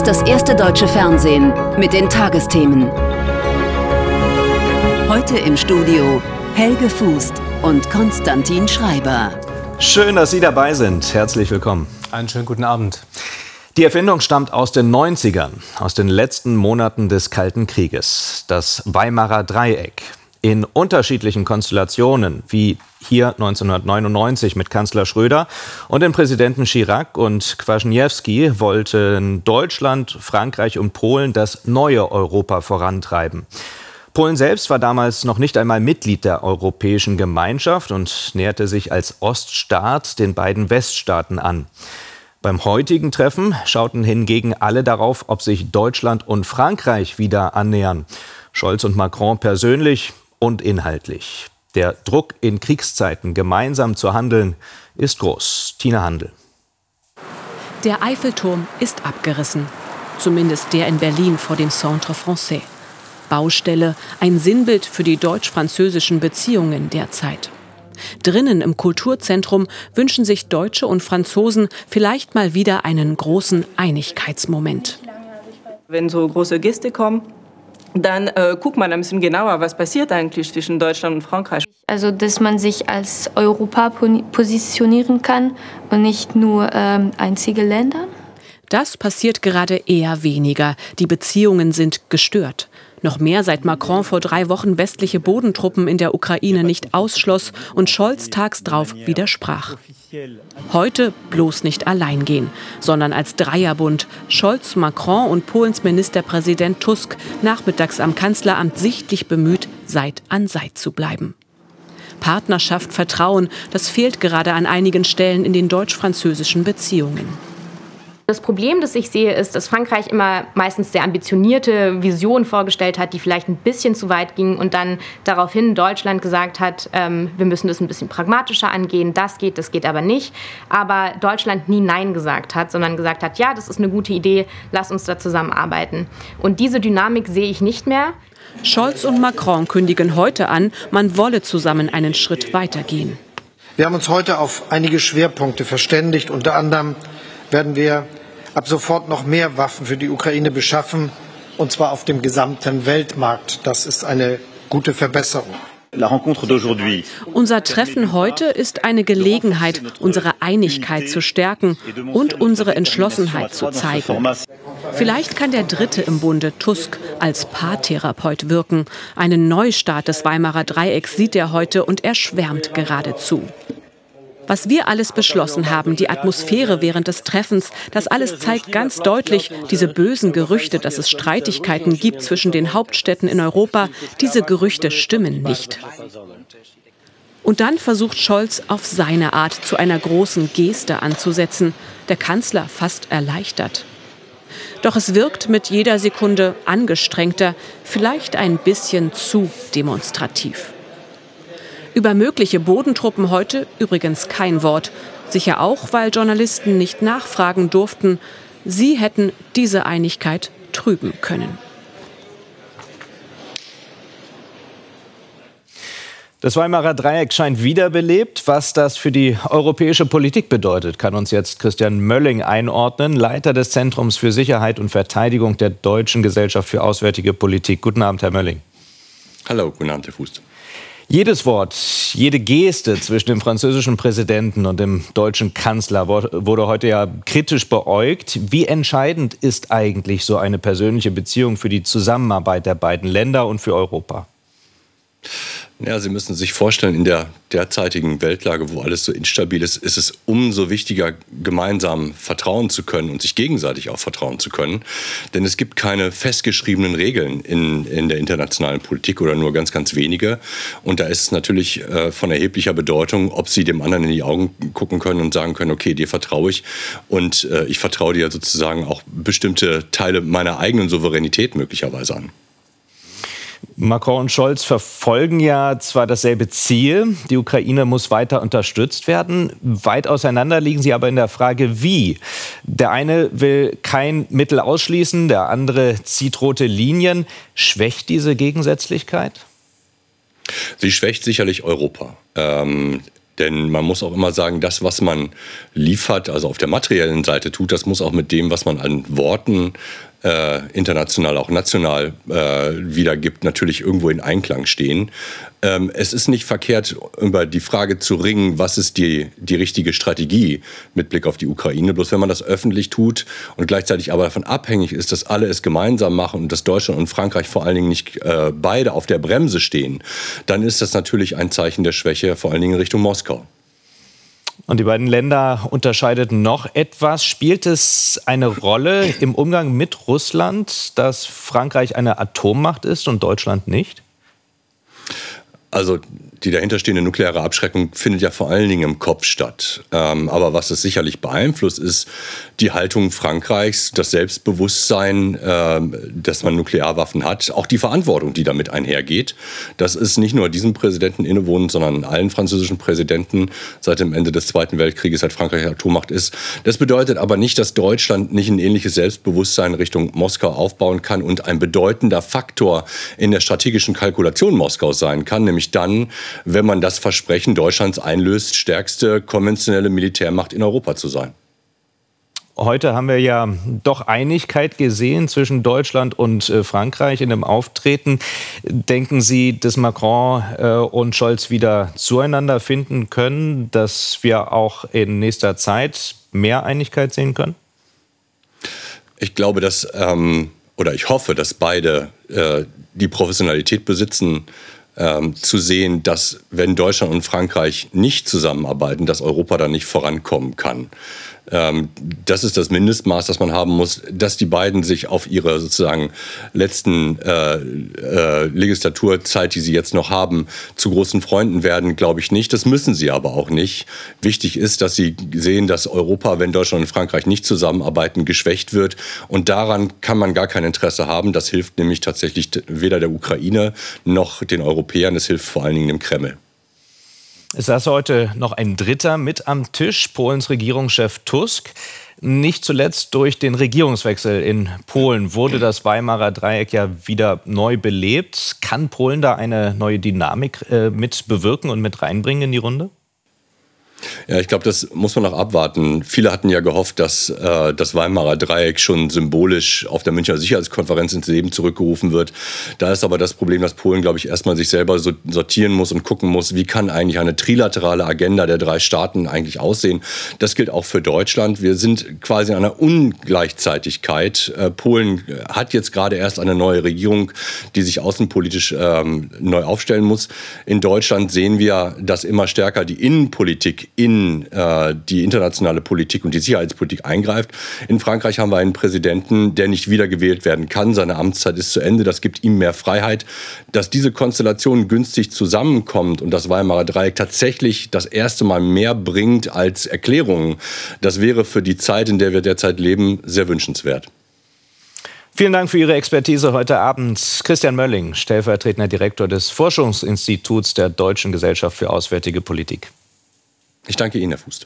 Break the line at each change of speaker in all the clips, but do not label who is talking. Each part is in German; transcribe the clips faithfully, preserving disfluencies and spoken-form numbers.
ist das erste deutsche Fernsehen mit den Tagesthemen. Heute im Studio Helge Fußt und Konstantin Schreiber.
Schön, dass Sie dabei sind. Herzlich willkommen.
Einen schönen guten Abend.
Die Erfindung stammt aus den neunzigern, aus den letzten Monaten des Kalten Krieges. Das Weimarer Dreieck. In unterschiedlichen Konstellationen, wie hier neunzehnhundertneunundneunzig mit Kanzler Schröder und den Präsidenten Chirac und Kwasniewski, wollten Deutschland, Frankreich und Polen das neue Europa vorantreiben. Polen selbst war damals noch nicht einmal Mitglied der Europäischen Gemeinschaft und näherte sich als Oststaat den beiden Weststaaten an. Beim heutigen Treffen schauten hingegen alle darauf, ob sich Deutschland und Frankreich wieder annähern. Scholz und Macron persönlich und inhaltlich. Der Druck in Kriegszeiten, gemeinsam zu handeln, ist groß. Tina Handel.
Der Eiffelturm ist abgerissen. Zumindest der in Berlin vor dem Centre Français. Baustelle, ein Sinnbild für die deutsch-französischen Beziehungen derzeit. Drinnen im Kulturzentrum wünschen sich Deutsche und Franzosen vielleicht mal wieder einen großen Einigkeitsmoment.
Wenn so große Gäste kommen, dann äh, guckt man ein bisschen genauer, was passiert eigentlich zwischen Deutschland und Frankreich.
Also, dass man sich als Europa positionieren kann und nicht nur ähm, einzige Länder.
Das passiert gerade eher weniger. Die Beziehungen sind gestört. Noch mehr, seit Macron vor drei Wochen westliche Bodentruppen in der Ukraine nicht ausschloss und Scholz tags drauf widersprach. Heute bloß nicht allein gehen, sondern als Dreierbund. Scholz, Macron und Polens Ministerpräsident Tusk nachmittags am Kanzleramt sichtlich bemüht, Seit an Seit zu bleiben. Partnerschaft, Vertrauen, das fehlt gerade an einigen Stellen in den deutsch-französischen Beziehungen.
Das Problem, das ich sehe, ist, dass Frankreich immer meistens sehr ambitionierte Visionen vorgestellt hat, die vielleicht ein bisschen zu weit gingen und dann daraufhin Deutschland gesagt hat, ähm, wir müssen das ein bisschen pragmatischer angehen, das geht, das geht aber nicht. Aber Deutschland nie Nein gesagt hat, sondern gesagt hat, ja, das ist eine gute Idee, lass uns da zusammenarbeiten. Und diese Dynamik sehe ich nicht mehr.
Scholz und Macron kündigen heute an, man wolle zusammen einen Schritt weitergehen.
Wir haben uns heute auf einige Schwerpunkte verständigt. Unter anderem werden wir ab sofort noch mehr Waffen für die Ukraine beschaffen, und zwar auf dem gesamten Weltmarkt. Das ist eine gute Verbesserung.
Unser Treffen heute ist eine Gelegenheit, unsere Einigkeit zu stärken und unsere Entschlossenheit zu zeigen. Vielleicht kann der Dritte im Bunde, Tusk, als Paartherapeut wirken. Einen Neustart des Weimarer Dreiecks sieht er heute und er schwärmt geradezu. Was wir alles beschlossen haben, die Atmosphäre während des Treffens, das alles zeigt ganz deutlich, diese bösen Gerüchte, dass es Streitigkeiten gibt zwischen den Hauptstädten in Europa, diese Gerüchte stimmen nicht. Und dann versucht Scholz auf seine Art zu einer großen Geste anzusetzen, der Kanzler fast erleichtert. Doch es wirkt mit jeder Sekunde angestrengter, vielleicht ein bisschen zu demonstrativ. Über mögliche Bodentruppen heute übrigens kein Wort. Sicher auch, weil Journalisten nicht nachfragen durften. Sie hätten diese Einigkeit trüben können.
Das Weimarer Dreieck scheint wiederbelebt. Was das für die europäische Politik bedeutet, kann uns jetzt Christian Mölling einordnen, Leiter des Zentrums für Sicherheit und Verteidigung der Deutschen Gesellschaft für Auswärtige Politik. Guten Abend, Herr Mölling.
Hallo, guten Abend, Herr Fußt.
Jedes Wort, jede Geste zwischen dem französischen Präsidenten und dem deutschen Kanzler wurde heute ja kritisch beäugt. Wie entscheidend ist eigentlich so eine persönliche Beziehung für die Zusammenarbeit der beiden Länder und für Europa?
Ja, Sie müssen sich vorstellen, in der derzeitigen Weltlage, wo alles so instabil ist, ist es umso wichtiger, gemeinsam vertrauen zu können und sich gegenseitig auch vertrauen zu können. Denn es gibt keine festgeschriebenen Regeln in, in der internationalen Politik oder nur ganz, ganz wenige. Und da ist es natürlich äh, von erheblicher Bedeutung, ob Sie dem anderen in die Augen gucken können und sagen können, okay, dir vertraue ich und äh, ich vertraue dir sozusagen auch bestimmte Teile meiner eigenen Souveränität möglicherweise an.
Macron und Scholz verfolgen ja zwar dasselbe Ziel, die Ukraine muss weiter unterstützt werden. Weit auseinander liegen sie aber in der Frage, wie. Der eine will kein Mittel ausschließen, der andere zieht rote Linien. Schwächt diese Gegensätzlichkeit?
Sie schwächt sicherlich Europa. Ähm Denn man muss auch immer sagen, das, was man liefert, also auf der materiellen Seite tut, das muss auch mit dem, was man an Worten äh, international, auch national äh, wiedergibt, natürlich irgendwo in Einklang stehen. Ähm, es ist nicht verkehrt, über die Frage zu ringen, was ist die, die richtige Strategie mit Blick auf die Ukraine. Bloß wenn man das öffentlich tut und gleichzeitig aber davon abhängig ist, dass alle es gemeinsam machen und dass Deutschland und Frankreich vor allen Dingen nicht äh, beide auf der Bremse stehen, dann ist das natürlich ein Zeichen der Schwäche, vor allen Dingen in Richtung Moskau.
Und die beiden Länder unterscheiden noch etwas. Spielt es eine Rolle im Umgang mit Russland, dass Frankreich eine Atommacht ist und Deutschland nicht?
Also die dahinterstehende nukleare Abschreckung findet ja vor allen Dingen im Kopf statt. Ähm, aber was es sicherlich beeinflusst, ist die Haltung Frankreichs, das Selbstbewusstsein, äh, dass man Nuklearwaffen hat, auch die Verantwortung, die damit einhergeht. Das ist nicht nur diesem Präsidenten innewohnend, sondern allen französischen Präsidenten seit dem Ende des Zweiten Weltkrieges, seit Frankreich Atommacht ist. Das bedeutet aber nicht, dass Deutschland nicht ein ähnliches Selbstbewusstsein Richtung Moskau aufbauen kann und ein bedeutender Faktor in der strategischen Kalkulation Moskaus sein kann, nämlich dann, wenn man das Versprechen Deutschlands einlöst, stärkste konventionelle Militärmacht in Europa zu sein.
Heute haben wir ja doch Einigkeit gesehen zwischen Deutschland und äh, Frankreich in dem Auftreten. Denken Sie, dass Macron äh, und Scholz wieder zueinander finden können, dass wir auch in nächster Zeit mehr Einigkeit sehen können?
Ich glaube, dass, ähm, oder ich hoffe, dass beide äh, die Professionalität besitzen, Ähm, zu sehen, dass wenn Deutschland und Frankreich nicht zusammenarbeiten, dass Europa da nicht vorankommen kann. Ähm, das ist das Mindestmaß, das man haben muss, dass die beiden sich auf ihre sozusagen letzten äh, äh, Legislaturzeit, die sie jetzt noch haben, zu großen Freunden werden, glaube ich nicht. Das müssen sie aber auch nicht. Wichtig ist, dass sie sehen, dass Europa, wenn Deutschland und Frankreich nicht zusammenarbeiten, geschwächt wird. Und daran kann man gar kein Interesse haben. Das hilft nämlich tatsächlich weder der Ukraine noch den Europäern. Das hilft vor allen Dingen dem Kreml.
Es saß heute noch ein Dritter mit am Tisch, Polens Regierungschef Tusk. Nicht zuletzt durch den Regierungswechsel in Polen wurde das Weimarer Dreieck ja wieder neu belebt. Kann Polen da eine neue Dynamik äh, mit bewirken und mit reinbringen in die Runde?
Ja, ich glaube, das muss man noch abwarten. Viele hatten ja gehofft, dass äh, das Weimarer Dreieck schon symbolisch auf der Münchner Sicherheitskonferenz ins Leben zurückgerufen wird. Da ist aber das Problem, dass Polen, glaube ich, erstmal sich selber so sortieren muss und gucken muss, wie kann eigentlich eine trilaterale Agenda der drei Staaten eigentlich aussehen. Das gilt auch für Deutschland. Wir sind quasi in einer Ungleichzeitigkeit. Äh, Polen hat jetzt gerade erst eine neue Regierung, die sich außenpolitisch ähm, neu aufstellen muss. In Deutschland sehen wir, dass immer stärker die Innenpolitik in äh, die internationale Politik und die Sicherheitspolitik eingreift. In Frankreich haben wir einen Präsidenten, der nicht wiedergewählt werden kann. Seine Amtszeit ist zu Ende. Das gibt ihm mehr Freiheit. Dass diese Konstellation günstig zusammenkommt und das Weimarer Dreieck tatsächlich das erste Mal mehr bringt als Erklärungen, das wäre für die Zeit, in der wir derzeit leben, sehr wünschenswert.
Vielen Dank für Ihre Expertise heute Abend. Christian Mölling, stellvertretender Direktor des Forschungsinstituts der Deutschen Gesellschaft für Auswärtige Politik.
Ich danke Ihnen, Herr Fußt.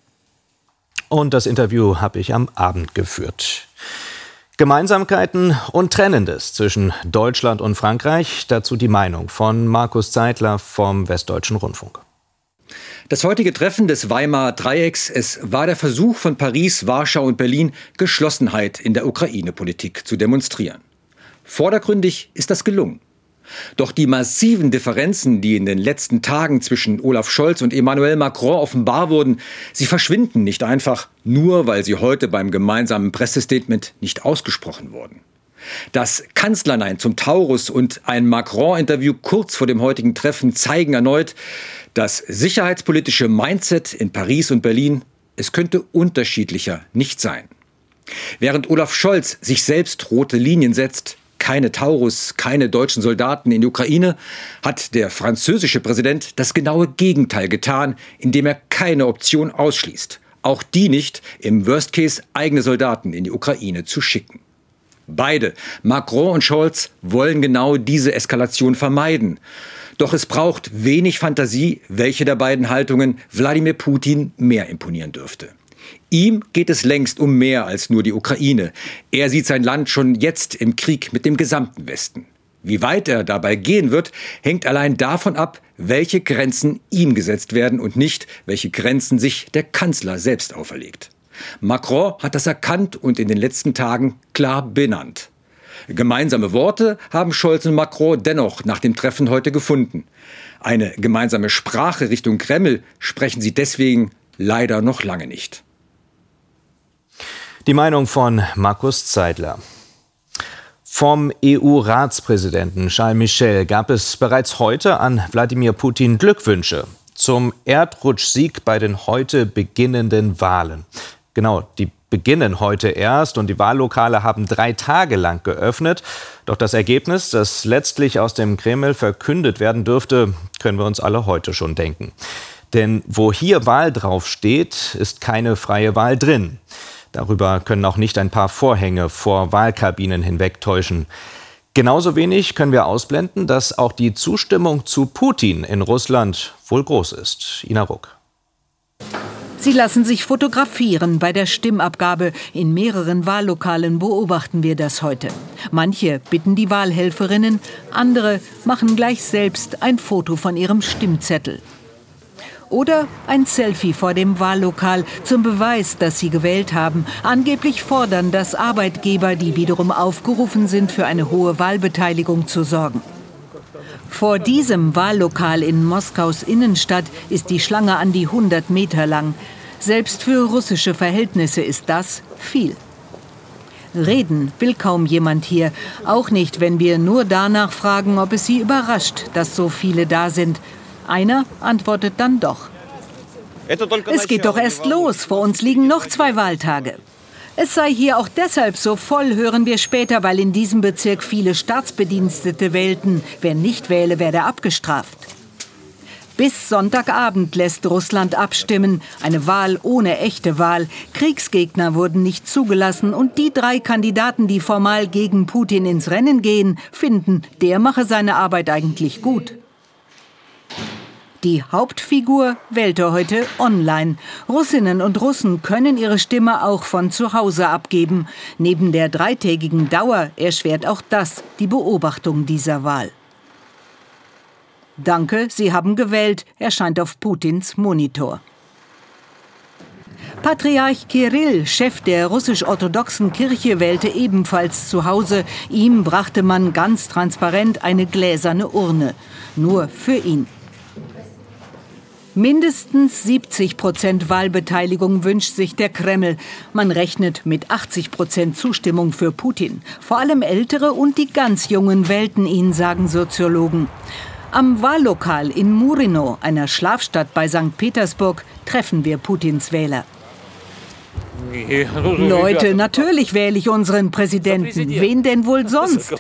Und das Interview habe ich am Abend geführt. Gemeinsamkeiten und Trennendes zwischen Deutschland und Frankreich. Dazu die Meinung von Markus Zeitler vom Westdeutschen Rundfunk.
Das heutige Treffen des Weimarer Dreiecks, es war der Versuch von Paris, Warschau und Berlin, Geschlossenheit in der Ukraine-Politik zu demonstrieren. Vordergründig ist das gelungen. Doch die massiven Differenzen, die in den letzten Tagen zwischen Olaf Scholz und Emmanuel Macron offenbar wurden, sie verschwinden nicht einfach, nur weil sie heute beim gemeinsamen Pressestatement nicht ausgesprochen wurden. Das Kanzlernein zum Taurus und ein Macron-Interview kurz vor dem heutigen Treffen zeigen erneut, das sicherheitspolitische Mindset in Paris und Berlin, es könnte unterschiedlicher nicht sein. Während Olaf Scholz sich selbst rote Linien setzt, keine Taurus, keine deutschen Soldaten in die Ukraine, hat der französische Präsident das genaue Gegenteil getan, indem er keine Option ausschließt. Auch die nicht, im Worst Case eigene Soldaten in die Ukraine zu schicken. Beide, Macron und Scholz, wollen genau diese Eskalation vermeiden. Doch es braucht wenig Fantasie, welche der beiden Haltungen Wladimir Putin mehr imponieren dürfte. Ihm geht es längst um mehr als nur die Ukraine. Er sieht sein Land schon jetzt im Krieg mit dem gesamten Westen. Wie weit er dabei gehen wird, hängt allein davon ab, welche Grenzen ihm gesetzt werden und nicht, welche Grenzen sich der Kanzler selbst auferlegt. Macron hat das erkannt und in den letzten Tagen klar benannt. Gemeinsame Worte haben Scholz und Macron dennoch nach dem Treffen heute gefunden. Eine gemeinsame Sprache Richtung Kreml sprechen sie deswegen leider noch lange nicht.
Die Meinung von Markus Zeidler. Vom E U-Ratspräsidenten Charles Michel gab es bereits heute an Wladimir Putin Glückwünsche zum Erdrutschsieg bei den heute beginnenden Wahlen. Genau, die beginnen heute erst und die Wahllokale haben drei Tage lang geöffnet. Doch das Ergebnis, das letztlich aus dem Kreml verkündet werden dürfte, können wir uns alle heute schon denken. Denn wo hier Wahl draufsteht, ist keine freie Wahl drin. Darüber können auch nicht ein paar Vorhänge vor Wahlkabinen hinwegtäuschen. Genauso wenig können wir ausblenden, dass auch die Zustimmung zu Putin in Russland wohl groß ist. Ina Ruck.
Sie lassen sich fotografieren bei der Stimmabgabe. In mehreren Wahllokalen beobachten wir das heute. Manche bitten die Wahlhelferinnen, andere machen gleich selbst ein Foto von ihrem Stimmzettel. Oder ein Selfie vor dem Wahllokal zum Beweis, dass sie gewählt haben. Angeblich fordern das Arbeitgeber, die wiederum aufgerufen sind, für eine hohe Wahlbeteiligung zu sorgen. Vor diesem Wahllokal in Moskaus Innenstadt ist die Schlange an die hundert Meter lang. Selbst für russische Verhältnisse ist das viel. Reden will kaum jemand hier. Auch nicht, wenn wir nur danach fragen, ob es sie überrascht, dass so viele da sind. Einer antwortet dann doch. Es geht doch erst los, vor uns liegen noch zwei Wahltage. Es sei hier auch deshalb so voll, hören wir später, weil in diesem Bezirk viele Staatsbedienstete wählten. Wer nicht wähle, werde abgestraft. Bis Sonntagabend lässt Russland abstimmen. Eine Wahl ohne echte Wahl. Kriegsgegner wurden nicht zugelassen und die drei Kandidaten, die formal gegen Putin ins Rennen gehen, finden, der mache seine Arbeit eigentlich gut. Die Hauptfigur wählte heute online. Russinnen und Russen können ihre Stimme auch von zu Hause abgeben. Neben der dreitägigen Dauer erschwert auch das die Beobachtung dieser Wahl. Danke, Sie haben gewählt, erscheint auf Putins Monitor. Patriarch Kirill, Chef der russisch-orthodoxen Kirche, wählte ebenfalls zu Hause. Ihm brachte man ganz transparent eine gläserne Urne. Nur für ihn. Mindestens siebzig Prozent Wahlbeteiligung wünscht sich der Kreml. Man rechnet mit achtzig Prozent Zustimmung für Putin. Vor allem Ältere und die ganz Jungen wählten ihn, sagen Soziologen. Am Wahllokal in Murino, einer Schlafstadt bei Sankt Petersburg, treffen wir Putins Wähler. Leute, natürlich wähle ich unseren Präsidenten. Wen denn wohl sonst?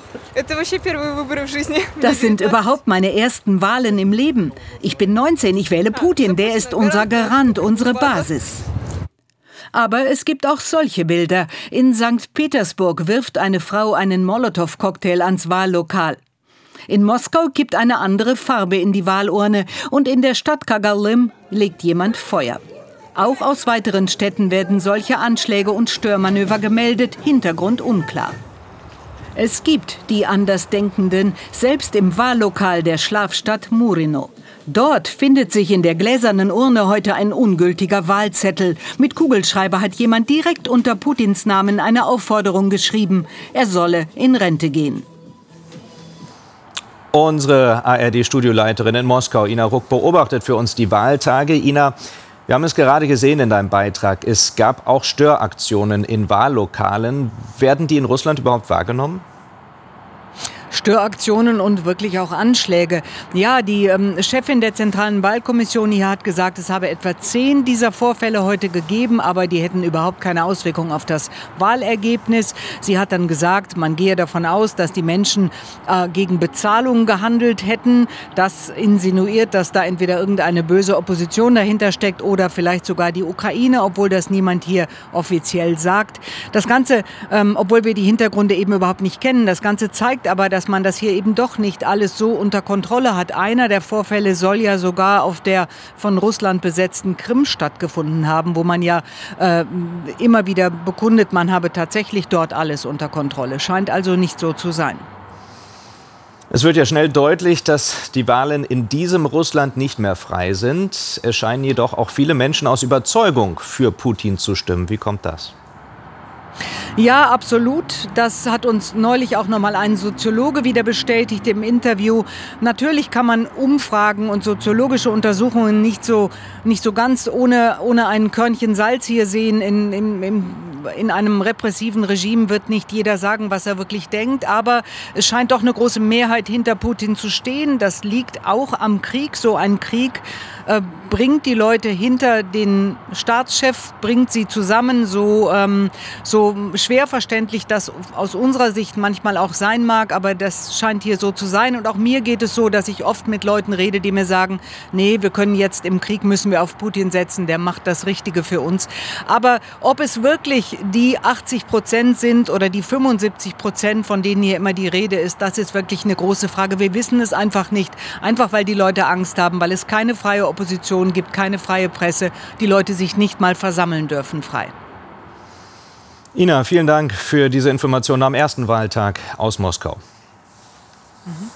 Das sind überhaupt meine ersten Wahlen im Leben. Ich bin neunzehn, ich wähle Putin, der ist unser Garant, unsere Basis. Aber es gibt auch solche Bilder. In Sankt Petersburg wirft eine Frau einen Molotow-Cocktail ans Wahllokal. In Moskau kippt eine andere Farbe in die Wahlurne und in der Stadt Kagalym legt jemand Feuer. Auch aus weiteren Städten werden solche Anschläge und Störmanöver gemeldet, Hintergrund unklar. Es gibt die Andersdenkenden, selbst im Wahllokal der Schlafstadt Murino. Dort findet sich in der gläsernen Urne heute ein ungültiger Wahlzettel. Mit Kugelschreiber hat jemand direkt unter Putins Namen eine Aufforderung geschrieben, er solle in Rente gehen.
Unsere A R D-Studioleiterin in Moskau, Ina Ruck, beobachtet für uns die Wahltage. Ina, wir haben es gerade gesehen in deinem Beitrag. Es gab auch Störaktionen in Wahllokalen. Werden die in Russland überhaupt wahrgenommen?
Störaktionen und wirklich auch Anschläge. Ja, die ähm, Chefin der Zentralen Wahlkommission hier hat gesagt, es habe etwa zehn dieser Vorfälle heute gegeben, aber die hätten überhaupt keine Auswirkung auf das Wahlergebnis. Sie hat dann gesagt, man gehe davon aus, dass die Menschen äh, gegen Bezahlung gehandelt hätten. Das insinuiert, dass da entweder irgendeine böse Opposition dahinter steckt oder vielleicht sogar die Ukraine, obwohl das niemand hier offiziell sagt. Das Ganze, ähm, obwohl wir die Hintergründe eben überhaupt nicht kennen, das Ganze zeigt aber, dass man das hier eben doch nicht alles so unter Kontrolle hat. Einer der Vorfälle soll ja sogar auf der von Russland besetzten Krim stattgefunden haben, wo man ja äh, immer wieder bekundet, man habe tatsächlich dort alles unter Kontrolle. Scheint also nicht so zu sein.
Es wird ja schnell deutlich, dass die Wahlen in diesem Russland nicht mehr frei sind. Es scheinen jedoch auch viele Menschen aus Überzeugung für Putin zu stimmen. Wie kommt das?
Ja, absolut. Das hat uns neulich auch noch mal ein Soziologe wieder bestätigt im Interview. Natürlich kann man Umfragen und soziologische Untersuchungen nicht so, nicht so ganz ohne, ohne ein Körnchen Salz hier sehen. In, in, in, in einem repressiven Regime wird nicht jeder sagen, was er wirklich denkt. Aber es scheint doch eine große Mehrheit hinter Putin zu stehen. Das liegt auch am Krieg. So ein Krieg äh, bringt die Leute hinter den Staatschef, bringt sie zusammen. So, ähm, so schwer verständlich das aus unserer Sicht manchmal auch sein mag, aber das scheint hier so zu sein. Und auch mir geht es so, dass ich oft mit Leuten rede, die mir sagen, nee, wir können jetzt im Krieg, müssen wir auf Putin setzen, der macht das Richtige für uns. Aber ob es wirklich die achtzig Prozent sind oder die fünfundsiebzig Prozent, von denen hier immer die Rede ist, das ist wirklich eine große Frage. Wir wissen es einfach nicht, einfach weil die Leute Angst haben, weil es keine freie Opposition gibt, keine freie Presse, die Leute sich nicht mal versammeln dürfen frei.
Ina, vielen Dank für diese Informationen am ersten Wahltag aus Moskau. Mhm.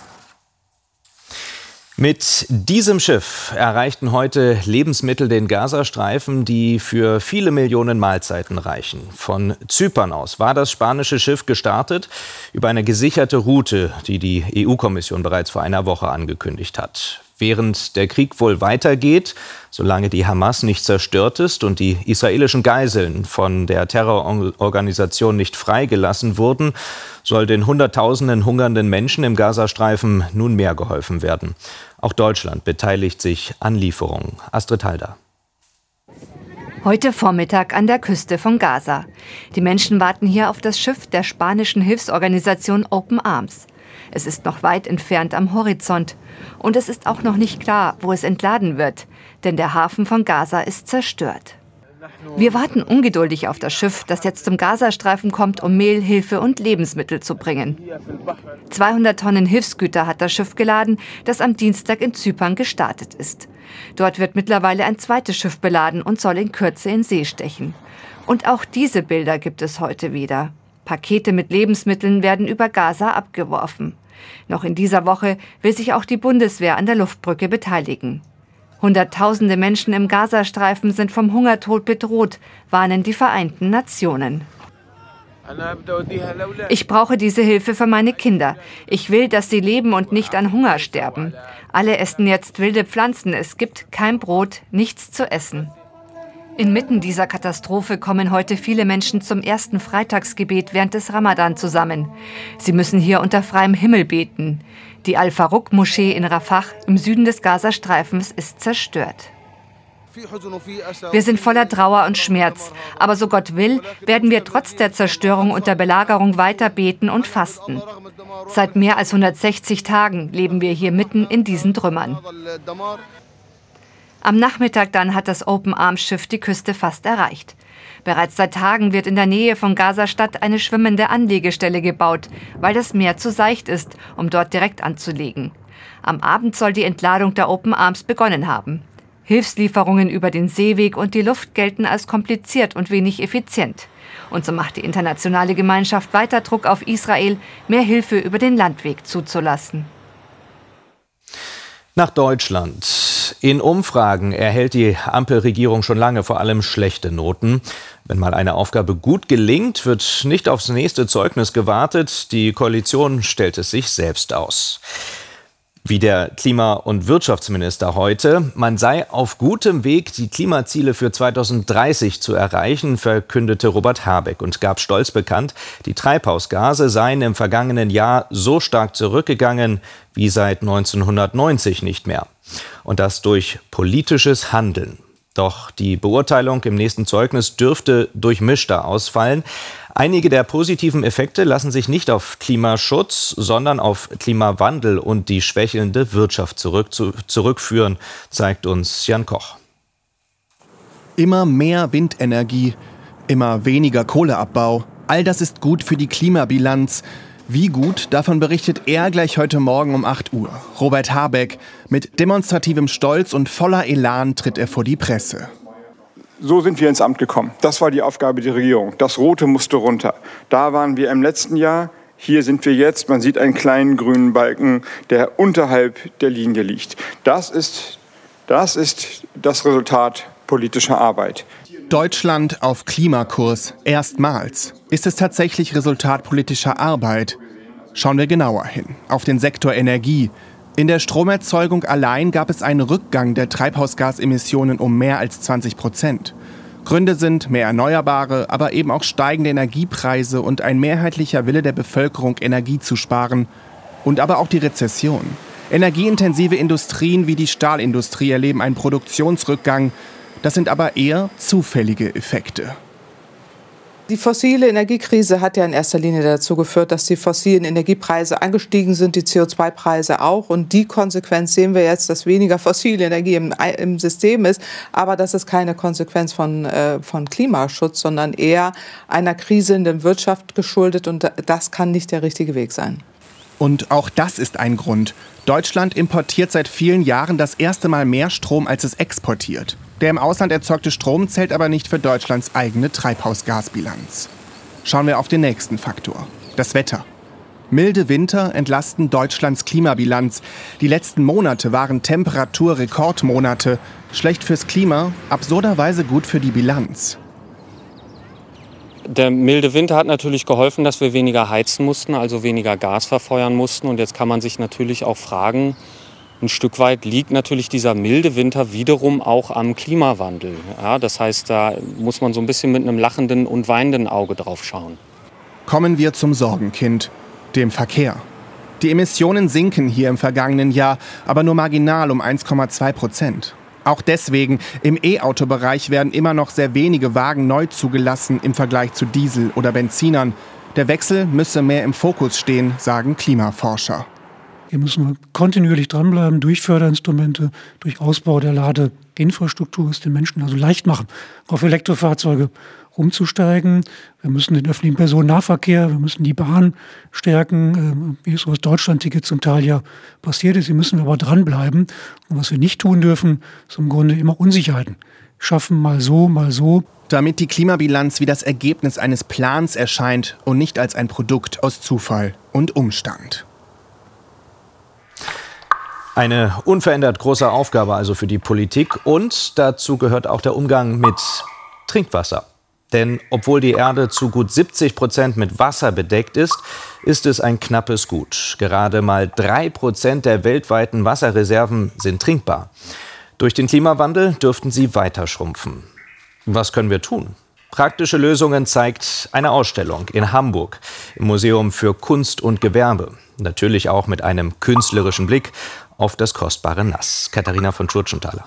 Mit diesem Schiff erreichten heute Lebensmittel den Gazastreifen, die für viele Millionen Mahlzeiten reichen. Von Zypern aus war das spanische Schiff gestartet über eine gesicherte Route, die die E U-Kommission bereits vor einer Woche angekündigt hat. Während der Krieg wohl weitergeht, solange die Hamas nicht zerstört ist und die israelischen Geiseln von der Terrororganisation nicht freigelassen wurden, soll den Hunderttausenden hungernden Menschen im Gazastreifen nun mehr geholfen werden. Auch Deutschland beteiligt sich an Lieferungen. Astrid Halder.
Heute Vormittag an der Küste von Gaza. Die Menschen warten hier auf das Schiff der spanischen Hilfsorganisation Open Arms. Es ist noch weit entfernt am Horizont. Und es ist auch noch nicht klar, wo es entladen wird, denn der Hafen von Gaza ist zerstört. Wir warten ungeduldig auf das Schiff, das jetzt zum Gazastreifen kommt, um Mehl, Hilfe und Lebensmittel zu bringen. zweihundert Tonnen Hilfsgüter hat das Schiff geladen, das am Dienstag in Zypern gestartet ist. Dort wird mittlerweile ein zweites Schiff beladen und soll in Kürze in See stechen. Und auch diese Bilder gibt es heute wieder. Pakete mit Lebensmitteln werden über Gaza abgeworfen. Noch in dieser Woche will sich auch die Bundeswehr an der Luftbrücke beteiligen. Hunderttausende Menschen im Gazastreifen sind vom Hungertod bedroht, warnen die Vereinten Nationen. Ich brauche diese Hilfe für meine Kinder. Ich will, dass sie leben und nicht an Hunger sterben. Alle essen jetzt wilde Pflanzen. Es gibt kein Brot, nichts zu essen. Inmitten dieser Katastrophe kommen heute viele Menschen zum ersten Freitagsgebet während des Ramadan zusammen. Sie müssen hier unter freiem Himmel beten. Die Al-Faruq-Moschee in Rafah im Süden des Gazastreifens ist zerstört. Wir sind voller Trauer und Schmerz, aber so Gott will, werden wir trotz der Zerstörung und der Belagerung weiter beten und fasten. Seit mehr als hundertsechzig Tagen leben wir hier mitten in diesen Trümmern. Am Nachmittag dann hat das Open Arms Schiff die Küste fast erreicht. Bereits seit Tagen wird in der Nähe von Gaza-Stadt eine schwimmende Anlegestelle gebaut, weil das Meer zu seicht ist, um dort direkt anzulegen. Am Abend soll die Entladung der Open Arms begonnen haben. Hilfslieferungen über den Seeweg und die Luft gelten als kompliziert und wenig effizient. Und so macht die internationale Gemeinschaft weiter Druck auf Israel, mehr Hilfe über den Landweg zuzulassen.
Nach Deutschland. In Umfragen erhält die Ampelregierung schon lange vor allem schlechte Noten. Wenn mal eine Aufgabe gut gelingt, wird nicht aufs nächste Zeugnis gewartet. Die Koalition stellt es sich selbst aus. Wie der Klima- und Wirtschaftsminister heute. Man sei auf gutem Weg, die Klimaziele für zweitausenddreißig zu erreichen, verkündete Robert Habeck und gab stolz bekannt, die Treibhausgase seien im vergangenen Jahr so stark zurückgegangen wie seit neunzehnhundertneunzig nicht mehr. Und das durch politisches Handeln. Doch die Beurteilung im nächsten Zeugnis dürfte durchmischter ausfallen. Einige der positiven Effekte lassen sich nicht auf Klimaschutz, sondern auf Klimawandel und die schwächelnde Wirtschaft zurück, zu, zurückführen, zeigt uns Jan Koch.
Immer mehr Windenergie, immer weniger Kohleabbau. All das ist gut für die Klimabilanz. Wie gut, davon berichtet er gleich heute Morgen um acht Uhr. Robert Habeck. Mit demonstrativem Stolz und voller Elan tritt er vor die Presse.
So sind wir ins Amt gekommen. Das war die Aufgabe der Regierung. Das Rote musste runter. Da waren wir im letzten Jahr Hier sind wir jetzt. Man sieht einen kleinen grünen Balken, der unterhalb der Linie liegt. Das ist, das ist das Resultat politischer Arbeit.
Deutschland auf Klimakurs. Erstmals. Ist es tatsächlich Resultat politischer Arbeit? Schauen wir genauer hin. Auf den Sektor Energie. In der Stromerzeugung allein gab es einen Rückgang der Treibhausgasemissionen um mehr als zwanzig Prozent. Gründe sind mehr Erneuerbare, aber eben auch steigende Energiepreise und ein mehrheitlicher Wille der Bevölkerung, Energie zu sparen. Und aber auch die Rezession. Energieintensive Industrien wie die Stahlindustrie erleben einen Produktionsrückgang. Das sind aber eher zufällige Effekte.
Die fossile Energiekrise hat ja in erster Linie dazu geführt, dass die fossilen Energiepreise angestiegen sind, die C O zwei Preise auch. Und die Konsequenz sehen wir jetzt, dass weniger fossile Energie im, im System ist. Aber das ist keine Konsequenz von, äh, von Klimaschutz, sondern eher einer Krise in der Wirtschaft geschuldet. Und das kann nicht der richtige Weg sein.
Und auch das ist ein Grund. Deutschland importiert seit vielen Jahren das erste Mal mehr Strom, als es exportiert. Der im Ausland erzeugte Strom zählt aber nicht für Deutschlands eigene Treibhausgasbilanz. Schauen wir auf den nächsten Faktor: das Wetter. Milde Winter entlasten Deutschlands Klimabilanz. Die letzten Monate waren Temperaturrekordmonate. Schlecht fürs Klima, absurderweise gut für die Bilanz.
Der milde Winter hat natürlich geholfen, dass wir weniger heizen mussten, also weniger Gas verfeuern mussten. Und jetzt kann man sich natürlich auch fragen, ein Stück weit liegt natürlich dieser milde Winter wiederum auch am Klimawandel. Ja, das heißt, da muss man so ein bisschen mit einem lachenden und weinenden Auge drauf schauen.
Kommen wir zum Sorgenkind, dem Verkehr. Die Emissionen sinken hier im vergangenen Jahr, aber nur marginal um eins Komma zwei Prozent. Auch deswegen, im E-Auto-Bereich werden immer noch sehr wenige Wagen neu zugelassen im Vergleich zu Diesel- oder Benzinern. Der Wechsel müsse mehr im Fokus stehen, sagen Klimaforscher.
Hier müssen wir kontinuierlich dranbleiben, durch Förderinstrumente, durch Ausbau der Ladeinfrastruktur, es den Menschen also leicht machen, auf Elektrofahrzeuge umzusteigen. Wir müssen den öffentlichen Personennahverkehr, wir müssen die Bahn stärken, wie es so das Deutschland-Ticket zum Teil ja passiert ist. Hier müssen wir aber dranbleiben. Und was wir nicht tun dürfen, ist im Grunde immer Unsicherheiten schaffen, mal so, mal so.
Damit die Klimabilanz wie das Ergebnis eines Plans erscheint und nicht als ein Produkt aus Zufall und Umstand.
Eine unverändert große Aufgabe also für die Politik, und dazu gehört auch der Umgang mit Trinkwasser. Denn obwohl die Erde zu gut siebzig Prozent mit Wasser bedeckt ist, ist es ein knappes Gut. Gerade mal drei Prozent der weltweiten Wasserreserven sind trinkbar. Durch den Klimawandel dürften sie weiter schrumpfen. Was können wir tun? Praktische Lösungen zeigt eine Ausstellung in Hamburg im Museum für Kunst und Gewerbe. Natürlich auch mit einem künstlerischen Blick auf das kostbare Nass. Katharina von Schurtschenthaler.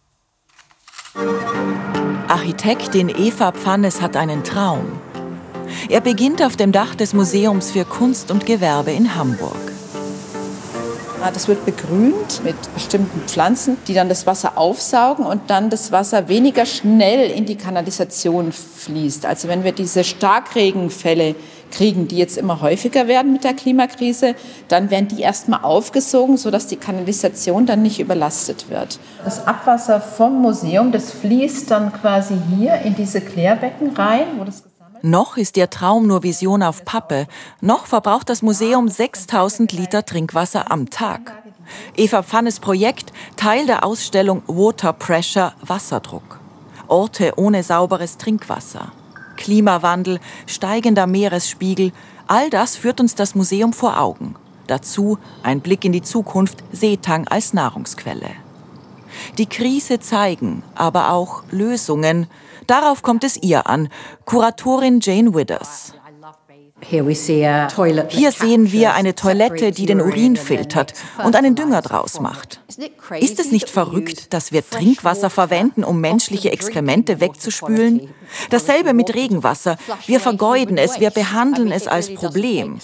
Architektin Eva Pfannes hat einen Traum. Er beginnt auf dem Dach des Museums für Kunst und Gewerbe in Hamburg.
Das wird begrünt mit bestimmten Pflanzen, die dann das Wasser aufsaugen und dann das Wasser weniger schnell in die Kanalisation fließt. Also wenn wir diese Starkregenfälle kriegen, die jetzt immer häufiger werden mit der Klimakrise, dann werden die erstmal aufgesogen, sodass die Kanalisation dann nicht überlastet wird. Das Abwasser vom Museum, das fließt dann quasi hier in diese Klärbecken rein, wo das
Noch ist ihr Traum nur Vision auf Pappe. Noch verbraucht das Museum sechstausend Liter Trinkwasser am Tag. Eva Pfannes Projekt, Teil der Ausstellung Water Pressure, Wasserdruck. Orte ohne sauberes Trinkwasser. Klimawandel, steigender Meeresspiegel, all das führt uns das Museum vor Augen. Dazu ein Blick in die Zukunft, Seetang als Nahrungsquelle. Die Krise zeigen, aber auch Lösungen. Darauf kommt es ihr an, Kuratorin Jane Withers. Hier sehen wir eine Toilette, die den Urin filtert und einen Dünger draus macht. Ist es nicht verrückt, dass wir Trinkwasser verwenden, um menschliche Exkremente wegzuspülen? Dasselbe mit Regenwasser. Wir vergeuden es, wir behandeln es als Problem.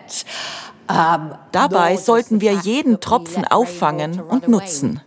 Dabei sollten wir jeden Tropfen auffangen und nutzen.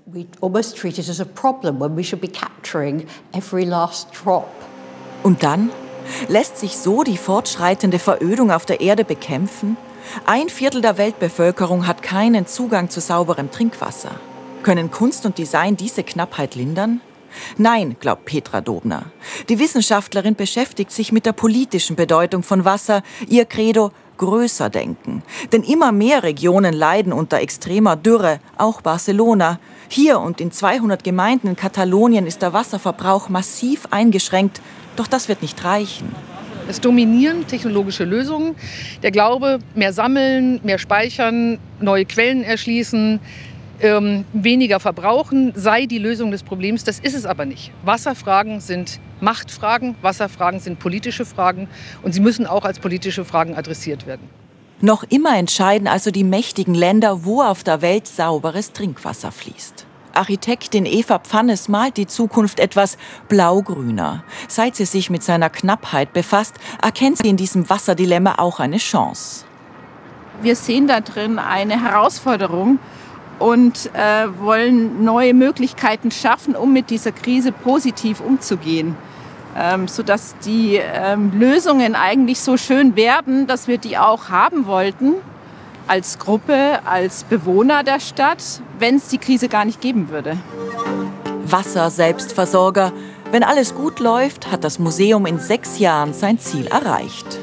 Und dann? Lässt sich so die fortschreitende Verödung auf der Erde bekämpfen? Ein Viertel der Weltbevölkerung hat keinen Zugang zu sauberem Trinkwasser. Können Kunst und Design diese Knappheit lindern? Nein, glaubt Petra Dobner. Die Wissenschaftlerin beschäftigt sich mit der politischen Bedeutung von Wasser. Ihr Credo: größer denken. Denn immer mehr Regionen leiden unter extremer Dürre, auch Barcelona. Hier und in zweihundert Gemeinden in Katalonien ist der Wasserverbrauch massiv eingeschränkt. Doch das wird nicht reichen.
Es dominieren technologische Lösungen. Der Glaube, mehr sammeln, mehr speichern, neue Quellen erschließen, ähm, weniger verbrauchen, sei die Lösung des Problems. Das ist es aber nicht. Wasserfragen sind Machtfragen, Wasserfragen sind politische Fragen und sie müssen auch als politische Fragen adressiert werden.
Noch immer entscheiden also die mächtigen Länder, wo auf der Welt sauberes Trinkwasser fließt. Architektin Eva Pfannes malt die Zukunft etwas blaugrüner. Seit sie sich mit seiner Knappheit befasst, erkennt sie in diesem Wasserdilemma auch eine Chance.
Wir sehen da drin eine Herausforderung und äh, wollen neue Möglichkeiten schaffen, um mit dieser Krise positiv umzugehen. Ähm, sodass die ähm, Lösungen eigentlich so schön werden, dass wir die auch haben wollten. Als Gruppe, als Bewohner der Stadt, wenn es die Krise gar nicht geben würde.
Wasser-Selbstversorger. Wenn alles gut läuft, hat das Museum in sechs Jahren sein Ziel erreicht.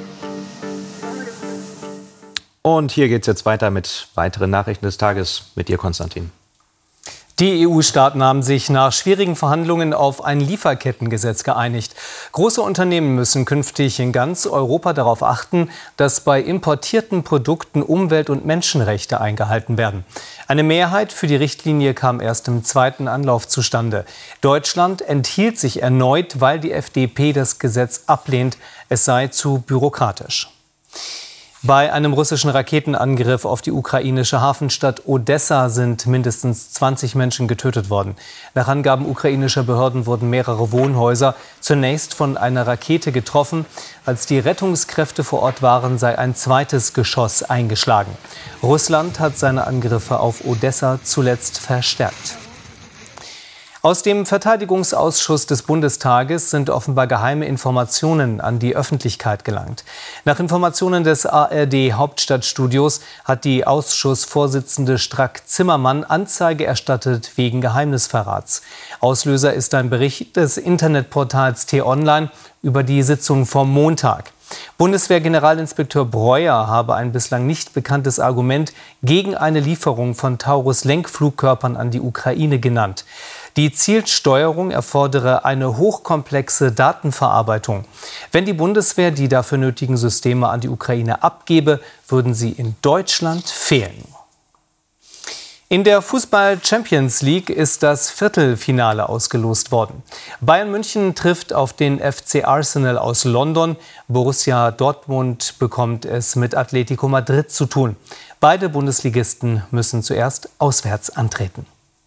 Und hier geht es jetzt weiter mit weiteren Nachrichten des Tages mit dir, Konstantin.
Die E U-Staaten haben sich nach schwierigen Verhandlungen auf ein Lieferkettengesetz geeinigt. Große Unternehmen müssen künftig in ganz Europa darauf achten, dass bei importierten Produkten Umwelt- und Menschenrechte eingehalten werden. Eine Mehrheit für die Richtlinie kam erst im zweiten Anlauf zustande. Deutschland enthielt sich erneut, weil die F D P das Gesetz ablehnt. Es sei zu bürokratisch. Bei einem russischen Raketenangriff auf die ukrainische Hafenstadt Odessa sind mindestens zwanzig Menschen getötet worden. Nach Angaben ukrainischer Behörden wurden mehrere Wohnhäuser zunächst von einer Rakete getroffen. Als die Rettungskräfte vor Ort waren, sei ein zweites Geschoss eingeschlagen. Russland hat seine Angriffe auf Odessa zuletzt verstärkt. Aus dem Verteidigungsausschuss des Bundestages sind offenbar geheime Informationen an die Öffentlichkeit gelangt. Nach Informationen des A R D-Hauptstadtstudios hat die Ausschussvorsitzende Strack-Zimmermann Anzeige erstattet wegen Geheimnisverrats. Auslöser ist ein Bericht des Internetportals T-Online über die Sitzung vom Montag. Bundeswehr-Generalinspekteur Breuer habe ein bislang nicht bekanntes Argument gegen eine Lieferung von Taurus-Lenkflugkörpern an die Ukraine genannt. Die Zielsteuerung erfordere eine hochkomplexe Datenverarbeitung. Wenn die Bundeswehr die dafür nötigen Systeme an die Ukraine abgebe, würden sie in Deutschland fehlen. In der Fußball-Champions League ist das Viertelfinale ausgelost worden. Bayern München trifft auf den F C Arsenal aus London. Borussia Dortmund bekommt es mit Atletico Madrid zu tun. Beide Bundesligisten müssen zuerst auswärts antreten.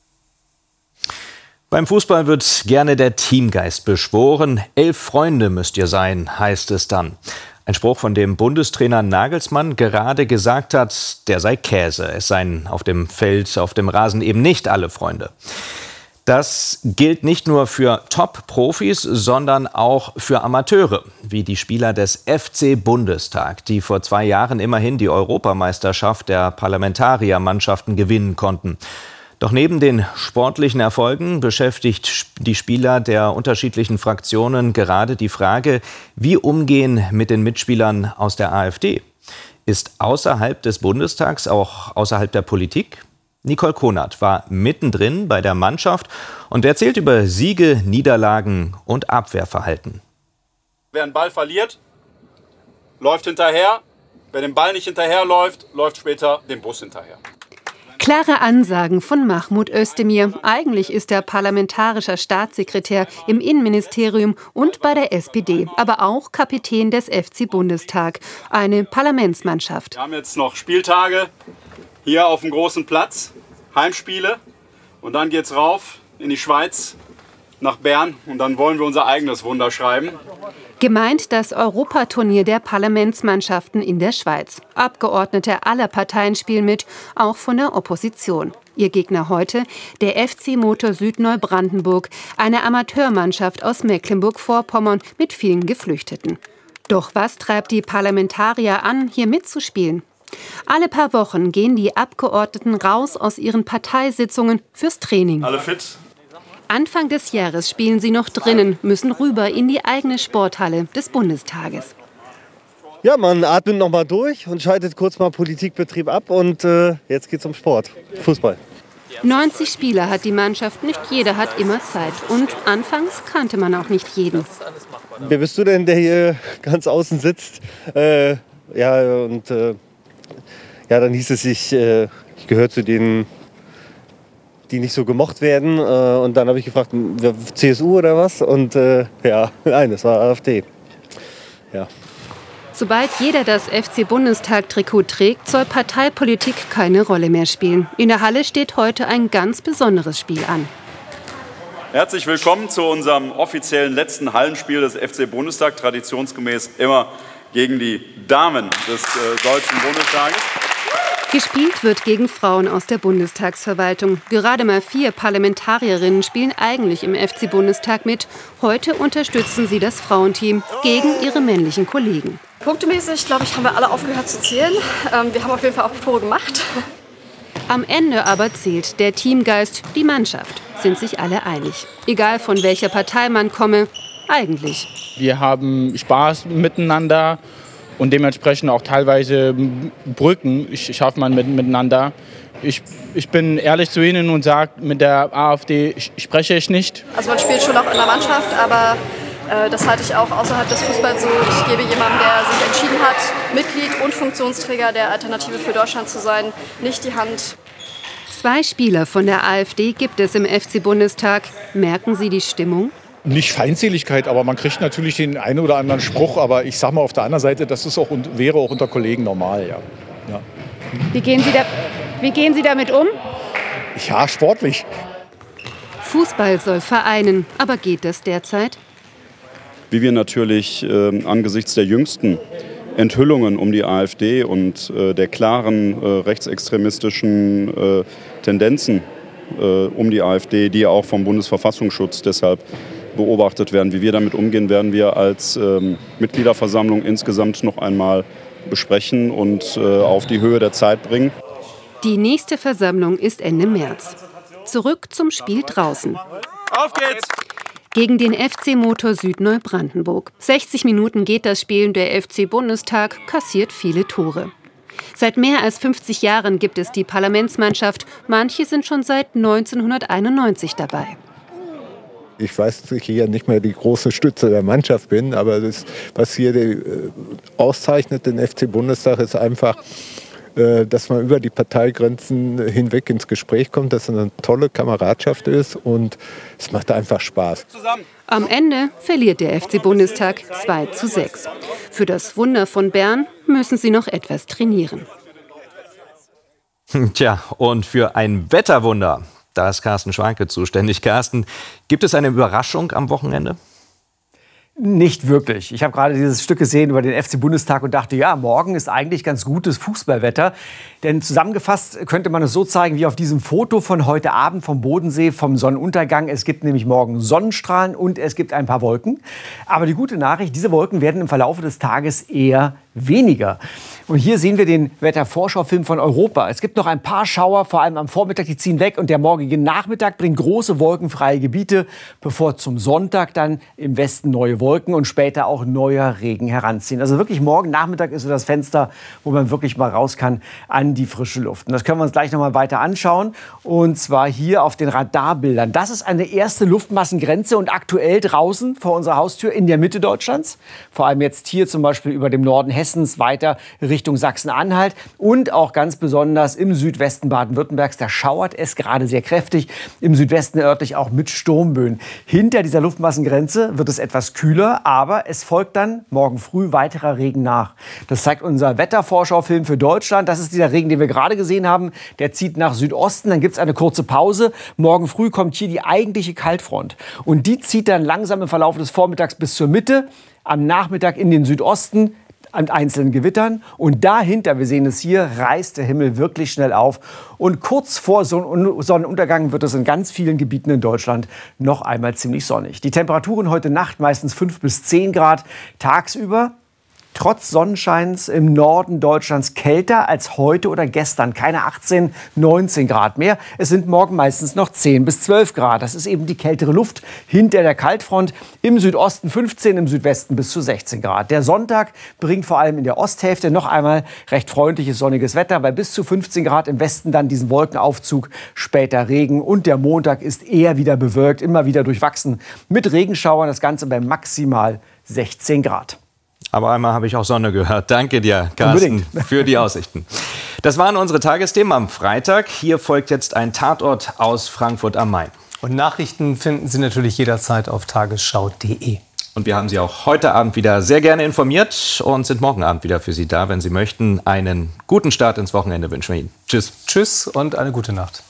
Beim Fußball wird gerne der Teamgeist beschworen. Elf Freunde müsst ihr sein, heißt es dann. Ein Spruch, von dem Bundestrainer Nagelsmann gerade gesagt hat, der sei Käse. Es seien auf dem Feld, auf dem Rasen eben nicht alle Freunde. Das gilt nicht nur für Top-Profis, sondern auch für Amateure, wie die Spieler des F C Bundestag, die vor zwei Jahren immerhin die Europameisterschaft der Parlamentariermannschaften gewinnen konnten. Doch neben den sportlichen Erfolgen beschäftigt die Spieler der unterschiedlichen Fraktionen gerade die Frage, wie umgehen mit den Mitspielern aus der AfD. Ist außerhalb des Bundestags auch außerhalb der Politik? Nicole Konert war mittendrin bei der Mannschaft und erzählt über Siege, Niederlagen und Abwehrverhalten.
Wer einen Ball verliert, läuft hinterher. Wer den Ball nicht hinterherläuft, läuft später dem Bus hinterher.
Klare Ansagen von Mahmoud Özdemir. Eigentlich ist er parlamentarischer Staatssekretär im Innenministerium und bei der S P D, aber auch Kapitän des F C Bundestag, eine Parlamentsmannschaft.
Wir haben jetzt noch Spieltage hier auf dem großen Platz, Heimspiele, und dann geht's rauf in die Schweiz, nach Bern, und dann wollen wir unser eigenes Wunder schreiben.
Gemeint das Europaturnier der Parlamentsmannschaften in der Schweiz. Abgeordnete aller Parteien spielen mit, auch von der Opposition. Ihr Gegner heute, der F C Motor Südneubrandenburg, eine Amateurmannschaft aus Mecklenburg-Vorpommern mit vielen Geflüchteten. Doch was treibt die Parlamentarier an, hier mitzuspielen? Alle paar Wochen gehen die Abgeordneten raus aus ihren Parteisitzungen fürs Training.
Alle fit?
Anfang des Jahres spielen sie noch drinnen, müssen rüber in die eigene Sporthalle des Bundestages.
Ja, man atmet noch mal durch und schaltet kurz mal Politikbetrieb ab und äh, jetzt geht's um Sport, Fußball.
neunzig Spieler hat die Mannschaft, nicht jeder hat immer Zeit. Und anfangs kannte man auch nicht jeden.
Wer bist du denn, der hier ganz außen sitzt? Äh, ja, und äh, ja, dann hieß es, ich, äh, ich gehöre zu denen, die nicht so gemocht werden. Äh, und dann habe ich gefragt, C S U oder was? Und äh, ja, nein, das war AfD. Ja.
Sobald jeder das F C-Bundestag-Trikot trägt, soll Parteipolitik keine Rolle mehr spielen. In der Halle steht heute ein ganz besonderes Spiel an.
Herzlich willkommen zu unserem offiziellen letzten Hallenspiel des F C-Bundestag, traditionsgemäß immer gegen die Damen des äh, Deutschen Bundestages.
Gespielt wird gegen Frauen aus der Bundestagsverwaltung. Gerade mal vier Parlamentarierinnen spielen eigentlich im F C-Bundestag mit. Heute unterstützen sie das Frauenteam gegen ihre männlichen Kollegen.
Punktemäßig, glaube ich, haben wir alle aufgehört zu zählen. Ähm, wir haben auf jeden Fall auch Tore gemacht.
Am Ende aber zählt der Teamgeist, die Mannschaft, sind sich alle einig. Egal von welcher Partei man komme, eigentlich.
Wir haben Spaß miteinander und dementsprechend auch teilweise Brücken schafft man mit, miteinander. Ich, ich bin ehrlich zu Ihnen und sage, mit der AfD spreche ich nicht.
Also man spielt schon auch in der Mannschaft, aber äh, das halte ich auch außerhalb des Fußballs so. Ich gebe jemandem, der sich entschieden hat, Mitglied und Funktionsträger der Alternative für Deutschland zu sein, nicht die Hand.
Zwei Spieler von der AfD gibt es im F C-Bundestag. Merken Sie die Stimmung?
Nicht Feindseligkeit, aber man kriegt natürlich den einen oder anderen Spruch. Aber ich sage mal auf der anderen Seite, das ist auch, wäre auch unter Kollegen normal. Ja. Ja.
Wie gehen Sie da, wie gehen Sie damit um?
Ja, sportlich.
Fußball soll vereinen, aber geht das derzeit?
Wie wir natürlich äh, angesichts der jüngsten Enthüllungen um die AfD und äh, der klaren äh, rechtsextremistischen äh, Tendenzen äh, um die AfD, die ja auch vom Bundesverfassungsschutz deshalb beobachtet werden. Wie wir damit umgehen, werden wir als ähm, Mitgliederversammlung insgesamt noch einmal besprechen und äh, auf die Höhe der Zeit bringen.
Die nächste Versammlung ist Ende März. Zurück zum Spiel draußen.
Auf geht's!
Gegen den F C Motor Süd Neubrandenburg. sechzig Minuten geht das Spiel, der F C-Bundestag kassiert viele Tore. Seit mehr als fünfzig Jahren gibt es die Parlamentsmannschaft. Manche sind schon seit neunzehnhunderteinundneunzig dabei.
Ich weiß, dass ich hier nicht mehr die große Stütze der Mannschaft bin, aber das, was hier die, äh, auszeichnet, den F C-Bundestag, ist einfach, äh, dass man über die Parteigrenzen hinweg ins Gespräch kommt, dass es eine tolle Kameradschaft ist und es macht einfach Spaß.
Am Ende verliert der F C-Bundestag zwei zu sechs. Für das Wunder von Bern müssen sie noch etwas trainieren.
Tja, und für ein Wetterwunder, da ist Carsten Schwanke zuständig. Carsten, gibt es eine Überraschung am Wochenende?
Nicht wirklich. Ich habe gerade dieses Stück gesehen über den F C-Bundestag und dachte, ja, morgen ist eigentlich ganz gutes Fußballwetter. Denn zusammengefasst könnte man es so zeigen wie auf diesem Foto von heute Abend vom Bodensee, vom Sonnenuntergang. Es gibt nämlich morgen Sonnenstrahlen und es gibt ein paar Wolken. Aber die gute Nachricht, diese Wolken werden im Verlauf des Tages eher weniger. Und hier sehen wir den Wettervorschaufilm von Europa. Es gibt noch ein paar Schauer, vor allem am Vormittag, die ziehen weg. Und der morgige Nachmittag bringt große wolkenfreie Gebiete, bevor zum Sonntag dann im Westen neue Wolken und später auch neuer Regen heranziehen. Also wirklich morgen Nachmittag ist so das Fenster, wo man wirklich mal raus kann an die frische Luft. Und das können wir uns gleich noch mal weiter anschauen. Und zwar hier auf den Radarbildern. Das ist eine erste Luftmassengrenze und aktuell draußen vor unserer Haustür in der Mitte Deutschlands. Vor allem jetzt hier zum Beispiel über dem Norden Hessens weiter Richtung Sachsen-Anhalt und auch ganz besonders im Südwesten Baden-Württembergs. Da schauert es gerade sehr kräftig. Im Südwesten örtlich auch mit Sturmböen. Hinter dieser Luftmassengrenze wird es etwas kühler, aber es folgt dann morgen früh weiterer Regen nach. Das zeigt unser Wettervorschaufilm für Deutschland. Das ist dieser Regen, den wir gerade gesehen haben. Der zieht nach Südosten, dann gibt es eine kurze Pause. Morgen früh kommt hier die eigentliche Kaltfront. Und die zieht dann langsam im Verlauf des Vormittags bis zur Mitte, am Nachmittag in den Südosten, an einzelnen Gewittern. Und dahinter, wir sehen es hier, reißt der Himmel wirklich schnell auf. Und kurz vor Sonnenuntergang wird es in ganz vielen Gebieten in Deutschland noch einmal ziemlich sonnig. Die Temperaturen heute Nacht meistens fünf bis zehn Grad. Tagsüber trotz Sonnenscheins im Norden Deutschlands kälter als heute oder gestern. Keine achtzehn, neunzehn Grad mehr. Es sind morgen meistens noch zehn bis zwölf Grad. Das ist eben die kältere Luft hinter der Kaltfront. Im Südosten fünfzehn, im Südwesten bis zu sechzehn Grad. Der Sonntag bringt vor allem in der Osthälfte noch einmal recht freundliches sonniges Wetter. Bei bis zu fünfzehn Grad im Westen dann diesen Wolkenaufzug, später Regen. Und der Montag ist eher wieder bewölkt, immer wieder durchwachsen mit Regenschauern. Das Ganze bei maximal sechzehn Grad.
Aber einmal habe ich auch Sonne gehört. Danke dir, Carsten,
Unbedingt.
für die Aussichten. Das waren unsere Tagesthemen am Freitag. Hier folgt jetzt ein Tatort aus Frankfurt am Main.
Und Nachrichten finden Sie natürlich jederzeit auf tagesschau punkt de.
Und wir haben Sie auch heute Abend wieder sehr gerne informiert und sind morgen Abend wieder für Sie da, wenn Sie möchten. Einen guten Start ins Wochenende wünschen wir Ihnen. Tschüss.
Tschüss und eine gute Nacht.